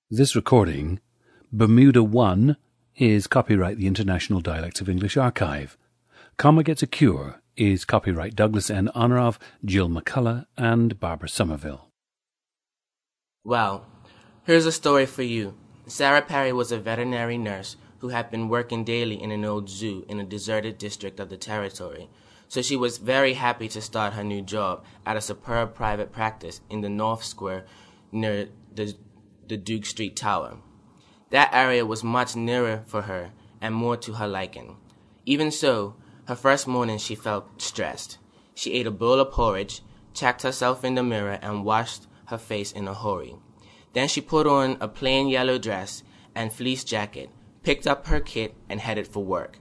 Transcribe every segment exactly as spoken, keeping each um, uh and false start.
This recording, Bermuda one, is copyright the International Dialects of English Archive. Comma Gets a Cure is copyright Douglas N. Honorov, Jill McCullough, and Barbara Somerville. Well, here's a story for you. Sarah Perry was a veterinary nurse who had been working daily in an old zoo in a deserted district of the territory. So she was very happy to start her new job at a superb private practice in the North Square near the, the Duke Street Tower. That area was much nearer for her and more to her liking. Even so, her first morning she felt stressed. She ate a bowl of porridge, checked herself in the mirror, and washed her face in a hurry. Then she put on a plain yellow dress and fleece jacket, picked up her kit, and headed for work.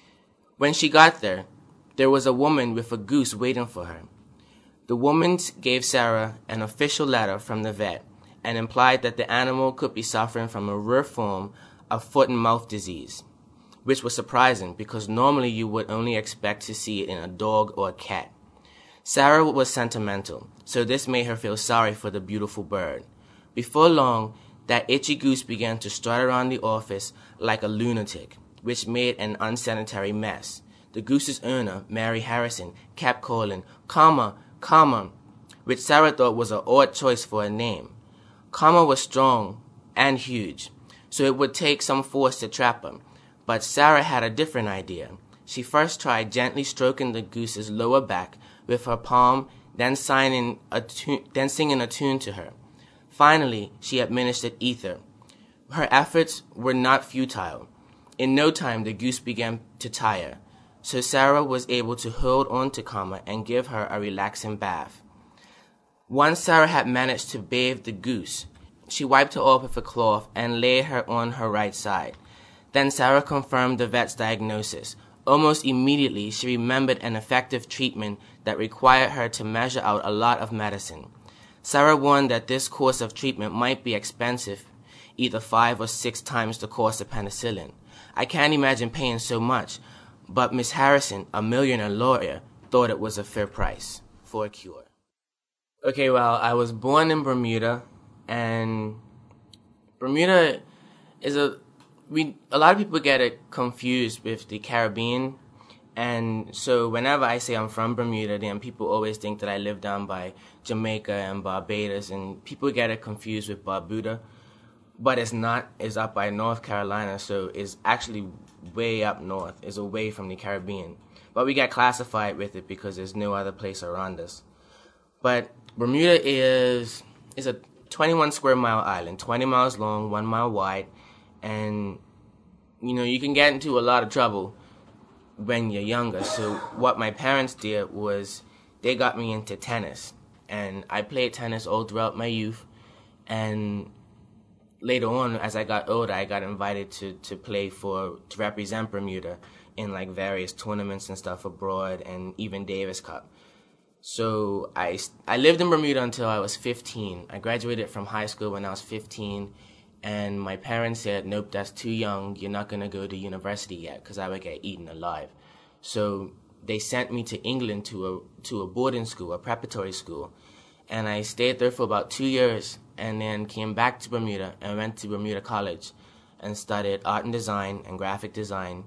When she got there, there was a woman with a goose waiting for her. The woman gave Sarah an official letter from the vet and implied that the animal could be suffering from a rare form of foot and mouth disease, which was surprising because normally you would only expect to see it in a dog or a cat. Sarah was sentimental, so this made her feel sorry for the beautiful bird. Before long, that itchy goose began to strut around the office like a lunatic, which made an unsanitary mess. The goose's owner, Mary Harrison, kept calling, "Comma, comma," which Sarah thought was an odd choice for a name. Comma was strong and huge, so it would take some force to trap him. But Sarah had a different idea. She first tried gently stroking the goose's lower back with her palm, then, signing a tu- then singing a tune to her. Finally, she administered ether. Her efforts were not futile. In no time, the goose began to tire, so Sarah was able to hold on to Comma and give her a relaxing bath. Once Sarah had managed to bathe the goose, she wiped her off with a cloth and laid her on her right side. Then Sarah confirmed the vet's diagnosis. Almost immediately, she remembered an effective treatment that required her to measure out a lot of medicine. Sarah warned that this course of treatment might be expensive, either five or six times the cost of penicillin. I can't imagine paying so much, but Miss Harrison, a millionaire lawyer, thought it was a fair price for a cure. Okay, well, I was born in Bermuda, and Bermuda is a we a lot of people get it confused with the Caribbean, and so whenever I say I'm from Bermuda, then people always think that I live down by Jamaica and Barbados, and people get it confused with Barbuda, but it's not. It's up by North Carolina, so it's actually way up north. It's away from the Caribbean, but we get classified with it because there's no other place around us. But Bermuda is is a twenty-one square mile island, twenty miles long, one mile wide, and you know you can get into a lot of trouble when you're younger. So what my parents did was they got me into tennis, and I played tennis all throughout my youth. And later on, as I got older, I got invited to to play for to represent Bermuda in like various tournaments and stuff abroad, and even Davis Cup. So I, I lived in Bermuda until I was fifteen. I graduated from high school when I was fifteen, and my parents said, nope, that's too young. You're not going to go to university yet because I would get eaten alive. So they sent me to England to a to a boarding school, a preparatory school, and I stayed there for about two years and then came back to Bermuda and went to Bermuda College and studied art and design and graphic design.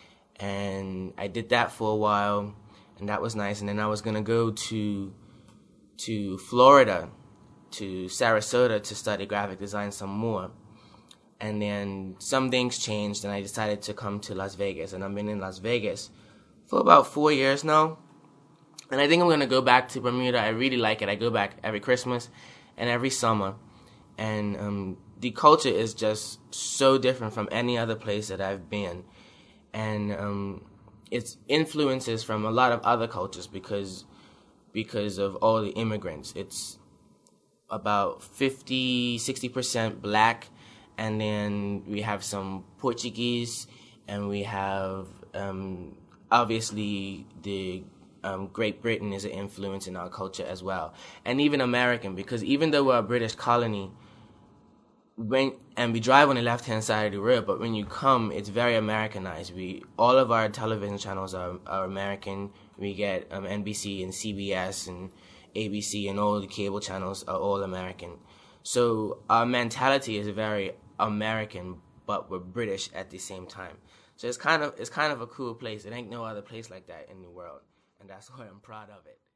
And I did that for a while. And that was nice. And then I was going to go to to Florida, to Sarasota, to study graphic design some more. And then some things changed, and I decided to come to Las Vegas. And I've been in Las Vegas for about four years now. And I think I'm going to go back to Bermuda. I really like it. I go back every Christmas and every summer. And um, the culture is just so different from any other place that I've been. And um it's influences from a lot of other cultures because because of all the immigrants. It's about fifty, sixty percent black, and then we have some Portuguese, and we have um, obviously the um, Great Britain is an influence in our culture as well, and even American, because even though we're a British colony, when and we drive on the left-hand side of the road, but when you come, it's very Americanized. We all of our television channels are, are American. We get um, N B C and C B S and A B C, and all the cable channels are all American. So our mentality is very American, but we're British at the same time. So it's kind of it's kind of a cool place. It ain't no other place like that in the world, and that's why I'm proud of it.